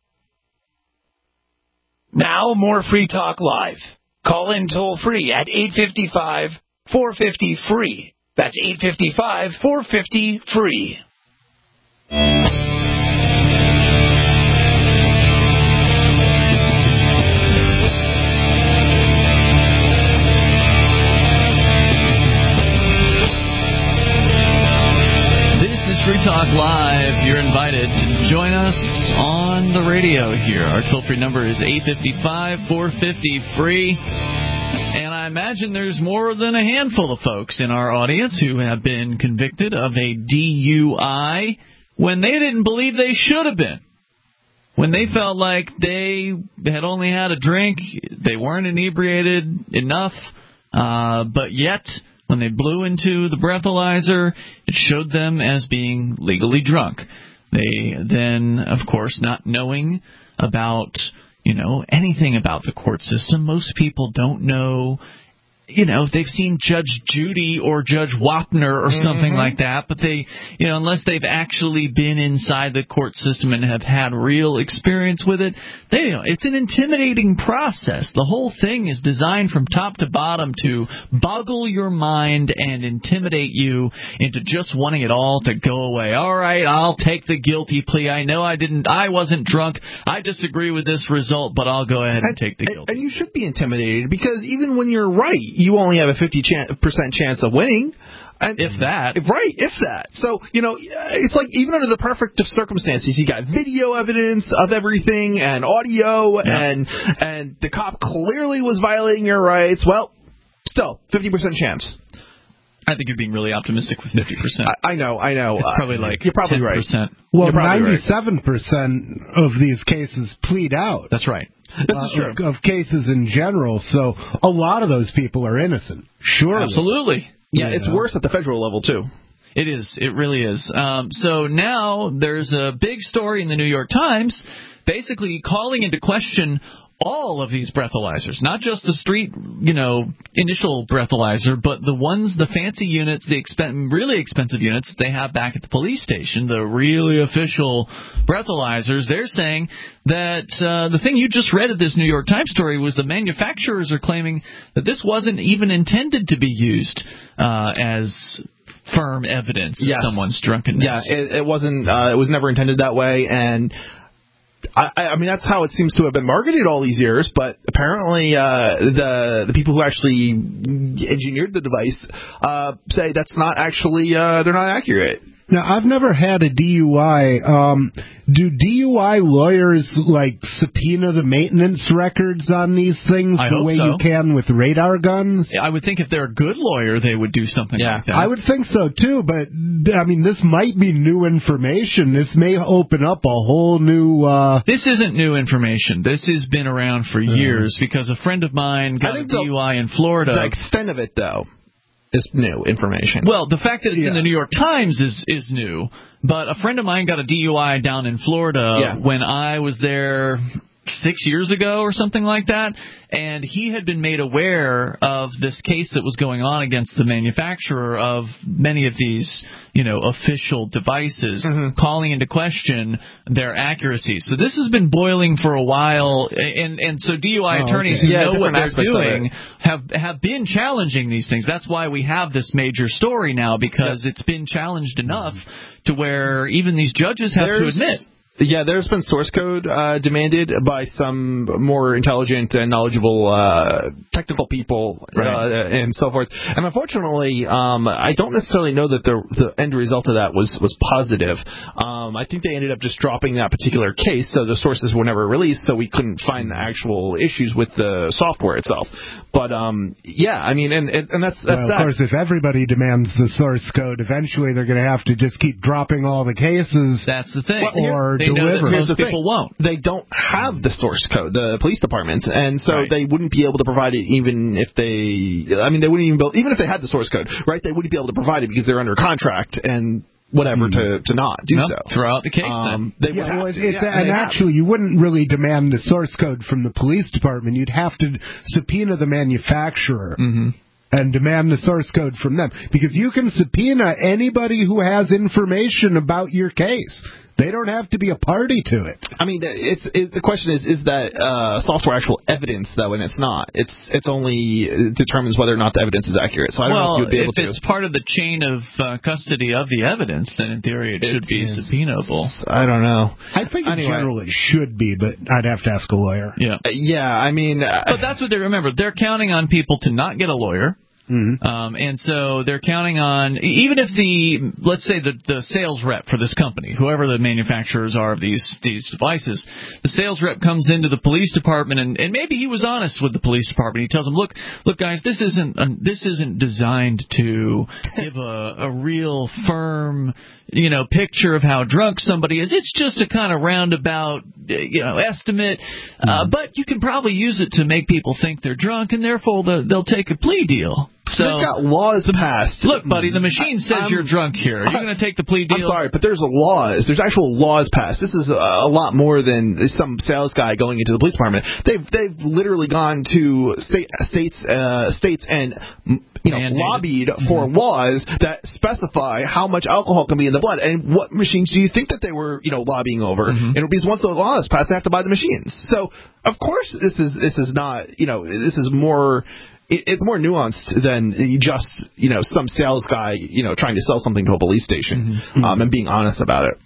Now, more Free Talk Live. Call in toll-free at eight five five, four five zero, free. That's eight five five, four five zero, free. Free Talk Live. You're invited to join us on the radio here. Our toll-free number is eight five five, four five zero, free. And I imagine there's more than a handful of folks in our audience who have been convicted of a D U I when they didn't believe they should have been. When they felt like they had only had a drink, they weren't inebriated enough, uh, but yet when they blew into the breathalyzer, it showed them as being legally drunk. They then, of course, not knowing about, you know, anything about the court system. Most people don't know, you know, they've seen Judge Judy or Judge Wapner or something mm-hmm. like that, but they, you know, unless they've actually been inside the court system and have had real experience with it, they, you know, it's an intimidating process. The whole thing is designed from top to bottom to boggle your mind and intimidate you into just wanting it all to go away. All right, I'll take the guilty plea. I know I didn't, I wasn't drunk. I disagree with this result, but I'll go ahead and, and take the guilty. And you should be intimidated because even when you're right, you only have a fifty percent chance of winning. And if that. Right, if that. So, you know, it's like even under the perfect of circumstances, you got video evidence of everything and audio, yeah. and and the cop clearly was violating your rights. Well, still, fifty percent chance. I think you're being really optimistic with fifty percent. I, I know, I know. It's probably like uh, you're probably ten percent. Right. Well, ninety-seven percent right. of these cases plead out. That's right. This uh, is true. Of, of cases in general, so a lot of those people are innocent. Sure. Absolutely. Yeah, yeah, it's worse at the federal level, too. It is. It really is. Um, so now there's a big story in the New York Times basically calling into question all of these breathalyzers, not just the street, you know, initial breathalyzer, but the ones, the fancy units, the expen- really expensive units that they have back at the police station, the really official breathalyzers. They're saying that uh, the thing you just read at this New York Times story was the manufacturers are claiming that this wasn't even intended to be used uh, as firm evidence yes. of someone's drunkenness. Yeah, it, it wasn't. Uh, it was never intended that way, and I, I mean, that's how it seems to have been marketed all these years, but apparently uh, the the people who actually engineered the device uh, say that's not actually, uh, they're not accurate. Now, I've never had a D U I. Um, do D U I lawyers, like, subpoena the maintenance records on these things I the hope way so. you can with radar guns? I would think if they're a good lawyer, they would do something Yeah. like that. I would think so, too, but, I mean, this might be new information. This may open up a whole new... Uh... This isn't new information. This has been around for years, because a friend of mine got a D U I in Florida. The extent of it, though, is new information. Well, the fact that it's Yeah. in the New York Times is is new, but a friend of mine got a D U I down in Florida Yeah. when I was there six years ago or something like that, and he had been made aware of this case that was going on against the manufacturer of many of these, you know, official devices, Mm-hmm. calling into question their accuracy. So this has been boiling for a while, and and so D U I Oh, attorneys okay. who Yeah, know what different they're aspects of doing it. have have been challenging these things. That's why we have this major story now, because it's been challenged enough to where even these judges have to There's- admit. Yeah, there's been source code uh, demanded by some more intelligent and knowledgeable uh, technical people uh, and so forth. And unfortunately, um, I don't necessarily know that the, the end result of that was, was positive. Um, I think they ended up just dropping that particular case, so the sources were never released, so we couldn't find the actual issues with the software itself. But, um, yeah, I mean, and, and, and that's, that's well, of sad. course, if everybody demands the source code, eventually they're going to have to just keep dropping all the cases. That's the thing. Well, here- or they know that deliver. here's the people thing. won't. They don't have the source code, the police department, and so Right. they wouldn't be able to provide it even if they. I mean, they wouldn't even be, even if they had the source code, right? They wouldn't be able to provide it because they're under contract and whatever to to not do No, so. throw out the case Um, then. They would Yeah, well, have it's, to, it's, yeah, and they have actually, you wouldn't really demand the source code from the police department. You'd have to subpoena the manufacturer Mm-hmm. and demand the source code from them, because you can subpoena anybody who has information about your case. They don't have to be a party to it. I mean, it's it, the question is: is that uh, software actual evidence, though? And it's not. It's it's only it determines whether or not the evidence is accurate. So I don't know Well, if you'd be able if to. it's part of the chain of uh, custody of the evidence, then in theory it should be subpoenable. I don't know. I think Anyway. it generally should be, but I'd have to ask a lawyer. Yeah. Uh, yeah, I mean, uh, But that's what they remember. They're counting on people to not get a lawyer. Mm-hmm. Um, and so they're counting on, even if the, let's say the, the sales rep for this company, whoever the manufacturers are of these these devices, the sales rep comes into the police department, and, and maybe he was honest with the police department. He tells them, look, look, guys, this isn't uh, this isn't designed to give a, a real firm, you know, picture of how drunk somebody is. It's just a kind of roundabout, you know, estimate. Uh, but you can probably use it to make people think they're drunk, and therefore they'll, they'll take a plea deal. So they've got laws passed. Look, buddy, the machine says I'm- you're drunk here. Are you going to take the plea deal? I'm sorry, but there's laws. There's actual laws passed. This is a, a lot more than some sales guy going into the police department. They've they've literally gone to state, states uh, states and you know Mandated. lobbied for laws that specify how much alcohol can be in the blood. And what machines do you think that they were you know lobbying over? Mm-hmm. And because once the law is passed, they have to buy the machines. So of course this is this is not you know this is more. It's more nuanced than just, you know, some sales guy, you know, trying to sell something to a police station Mm-hmm. um, and being honest about it.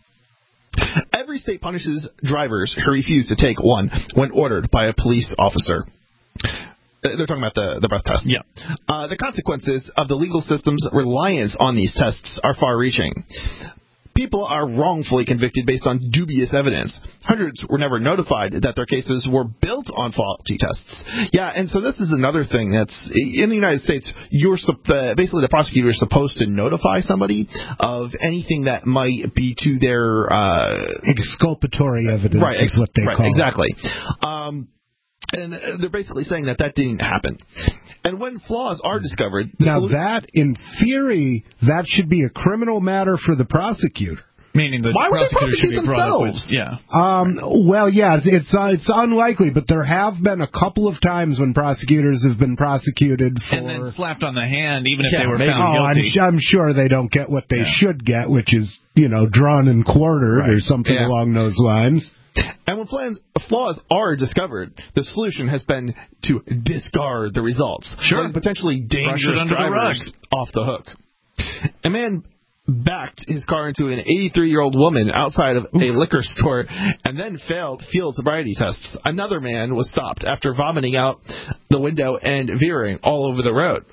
Every state punishes drivers who refuse to take one when ordered by a police officer. They're talking about the, the breath test. Yeah. Uh, the consequences of the legal system's reliance on these tests are far-reaching. People are wrongfully convicted based on dubious evidence. Hundreds were never notified that their cases were built on faulty tests. Yeah, and so this is another thing that's in the United States. You're uh, basically the prosecutor is supposed to notify somebody of anything that might be to their uh, exculpatory evidence. Right, is what they right, call exactly. Um, and they're basically saying that that didn't happen. And when flaws are discovered... Now solu- that, in theory, that should be a criminal matter for the prosecutor. Meaning the Why would they prosecutor should prosecute be brought up with, themselves? yeah. Um, well, yeah, it's it's, uh, it's unlikely, but there have been a couple of times when prosecutors have been prosecuted for... And then slapped on the hand, even if Yeah, they were maybe. found oh, I'm, guilty. su- I'm sure they don't get what they Yeah. should get, which is, you know, drawn and quartered Right. or something Yeah. along those lines. And when plans, flaws are discovered, the solution has been to discard the results. Sure. Letting potentially dangerous Brush it under the drivers off the hook. A man backed his car into an eighty-three-year-old woman outside of a liquor store and then failed field sobriety tests. Another man was stopped after vomiting out the window and veering all over the road.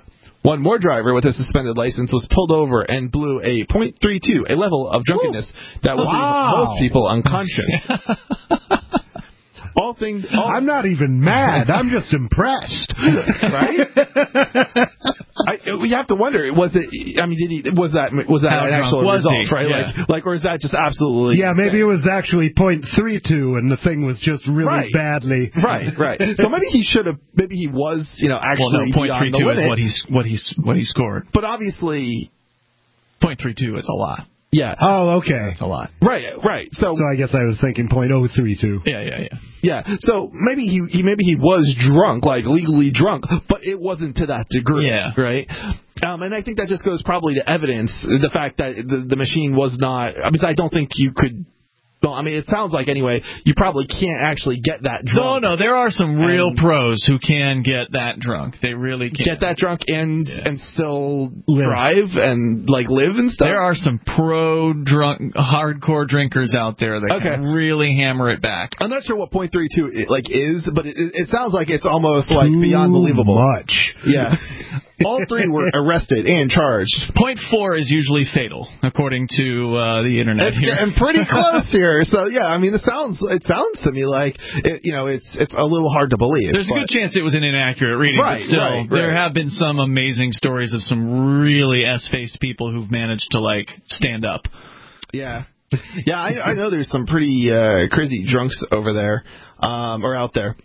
One more driver with a suspended license was pulled over and blew a point three two, a level of drunkenness Ooh. that would wow. leave most people unconscious. All things. All I'm not even mad. I'm just impressed. Right? I, you have to wonder. Was it? I mean, did he? Was that? Was that How an actual result? He? Right? Yeah. Like, like, or is that just absolutely? Yeah, maybe insane? It was actually point three two, and the thing was just really right. badly. Right. Right. So maybe he should have. Maybe he was. You know, actually well, no, beyond the limit. is what he's what he's what he scored. But obviously, point three two is a lot. Yeah. Oh, okay. That's a lot. Right, right. So, so I guess I was thinking point oh three two. Yeah, yeah, yeah. Yeah. So maybe he, he maybe he was drunk, like legally drunk, but it wasn't to that degree. Yeah. Right. Um, and I think that just goes probably to evidence the fact that the, the machine was not. I mean, I don't think you could. Well, I mean, it sounds like, anyway, you probably can't actually get that drunk. No, no, there are some real pros who can get that drunk. They really can. Get that drunk and yeah. and still live. drive and, like, live and stuff? There are some pro-drunk, hardcore drinkers out there that okay. can really hammer it back. I'm not sure what point three two, like, is, but it, it sounds like it's almost, like, Too beyond believable. much. Yeah. All three were arrested and charged. Point four is usually fatal, according to uh, the internet. It's here. getting pretty close here. So yeah, I mean, it sounds it sounds to me like it, you know it's it's a little hard to believe. There's but. a good chance it was an inaccurate reading, right, but still, right, there right. have been some amazing stories of some really s-faced people who've managed to like stand up. Yeah. Yeah, I, I know there's some pretty uh, crazy drunks over there, um, or out there.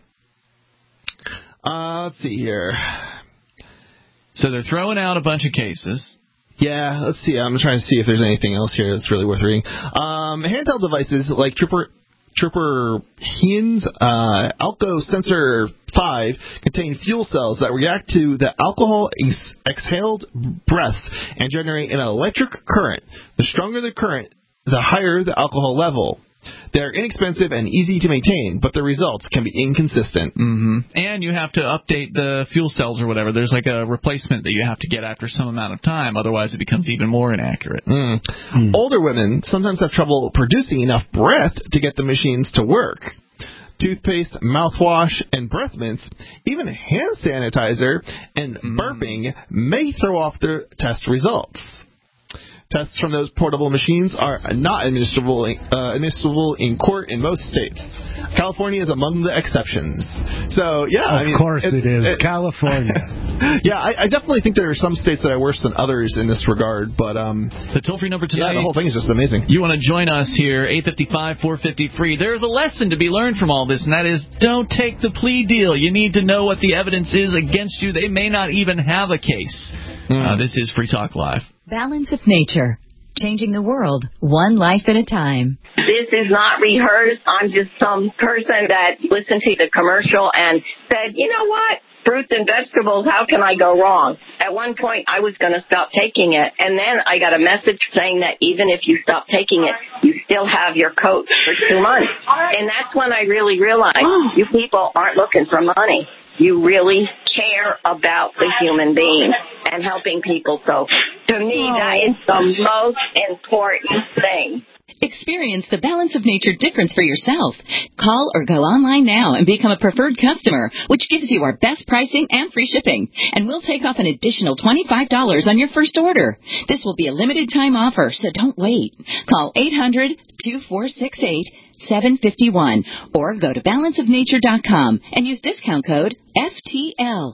Uh, let's see here. So they're throwing out a bunch of cases. Yeah, let's see. I'm trying to see if there's anything else here that's really worth reading. Um, handheld devices like Trooper Trooper Hein's uh, Alco Sensor five contain fuel cells that react to the alcohol ex- exhaled breaths and generate an electric current. The stronger the current, the higher the alcohol level. They're inexpensive and easy to maintain, but the results can be inconsistent. Mm-hmm. And you have to update the fuel cells or whatever. There's like a replacement that you have to get after some amount of time. Otherwise, it becomes even more inaccurate. Mm. Mm. Older women sometimes have trouble producing enough breath to get the machines to work. Toothpaste, mouthwash, and breath mints, even hand sanitizer and mm. burping may throw off their test results. Tests from those portable machines are not administrable, uh, administrable in court in most states. California is among the exceptions. So, yeah. Of I mean, course it, it is. It, California. Yeah, I, I definitely think there are some states that are worse than others in this regard. But um, the toll-free number tonight. Yeah, the whole thing is just amazing. You want to join us here, eight five five, four five zero, free. There's a lesson to be learned from all this, and that is don't take the plea deal. You need to know what the evidence is against you. They may not even have a case. Mm. Uh, this is Free Talk Live. Balance of Nature, changing the world one life at a time. This is not rehearsed. I'm just some person that listened to the commercial and said, you know what? Fruits and vegetables, how can I go wrong? At one point, I was going to stop taking it, and then I got a message saying that even if you stop taking it, you still have your coat for two months. And that's when I really realized you people aren't looking for money. You really care about the human being and helping people. So to me, that is the most important thing. Experience the Balance of Nature difference for yourself. Call or go online now and become a preferred customer, which gives you our best pricing and free shipping. And we'll take off an additional twenty-five dollars on your first order. This will be a limited time offer, so don't wait. Call eight hundred, two four six eight, seven five one or go to balance of nature dot com and use discount code F T L.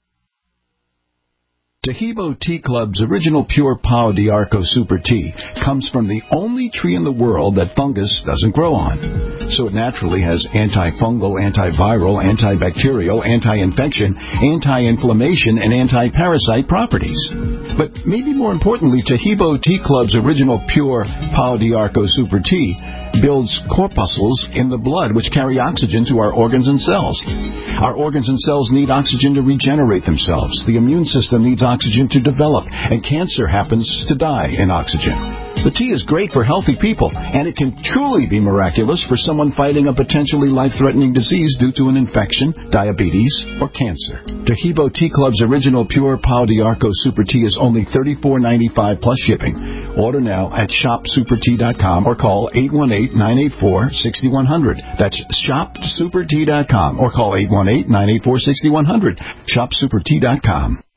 Tahibo Tea Club's original pure Pau d'Arco Super Tea comes from the only tree in the world that fungus doesn't grow on. So it naturally has antifungal, antiviral, antibacterial, anti-infection, anti-inflammation, and anti-parasite properties. But maybe more importantly, Tahibo Tea Club's original pure Pau d'Arco Super Tea builds corpuscles in the blood which carry oxygen to our organs and cells. Our organs and cells need oxygen to regenerate themselves. The immune system needs oxygen to develop, and cancer happens to die in oxygen. The tea is great for healthy people, and it can truly be miraculous for someone fighting a potentially life-threatening disease due to an infection, diabetes, or cancer. Tahibo Tea Club's original pure Pau d'Arco Super Tea is only thirty-four ninety-five plus shipping. Order now at shop super tea dot com or call eight one eight, nine eight four, six one zero zero. That's shop super tea dot com or call eight one eight, nine eight four, six one zero zero. shop super tea dot com.